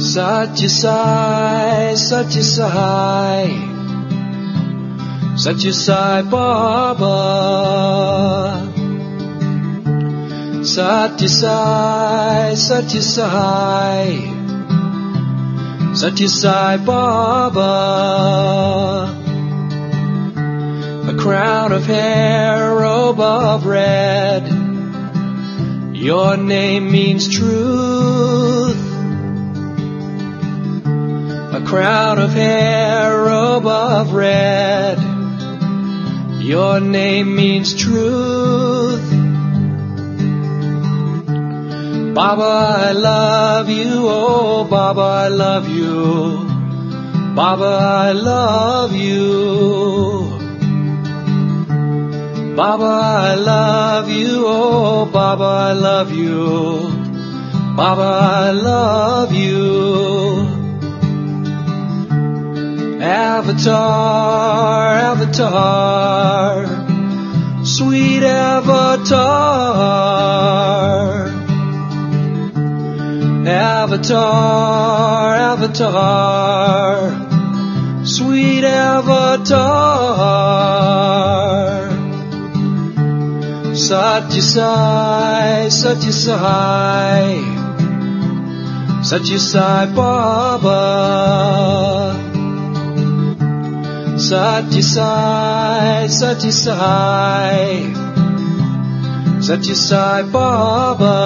Satya Sai, Satya Sai, Satya Sai Baba. Satya Sai, Satya Sai, Satya Sai Baba. A crown of hair, robe of red, your name means truth. A crown of hair, robe of red, your name means truth. Baba, I love you, oh Baba, I love you. Baba, I love you. Baba, I love you, oh Baba, I love you. Baba, I love you. Avatar, Avatar, sweet Avatar. Avatar, Avatar, sweet Avatar. Satya Sai, Satya Sai, Satya Sai Baba. Satya Sai, Satya Sai, Satya Sai Baba.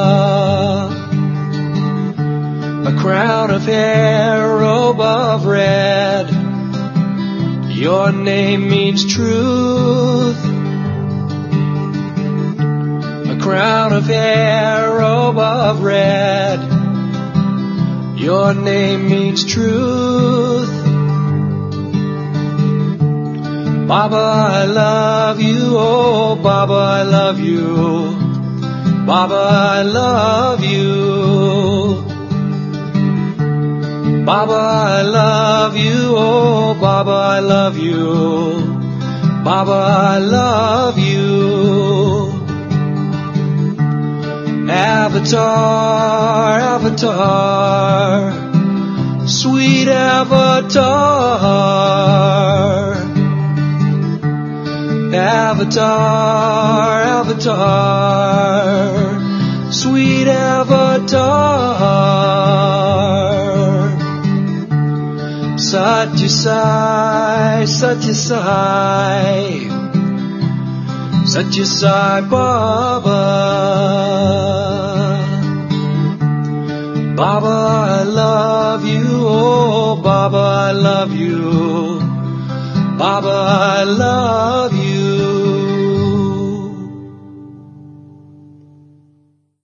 A crown of hair, robe of red, your name means truth. A crown of hair, robe of red, your name means truth. Baba, I love you, oh Baba, I love you. Baba, I love you. Baba, I love you, oh Baba, I love you. Baba, I love you. Avatar, Avatar, sweet Avatar. Avatar, Avatar, sweet Avatar. Satya Sai, Satya Sai, Satya Sai Baba. Baba, I love you, oh Baba, I love you. Baba, I love you.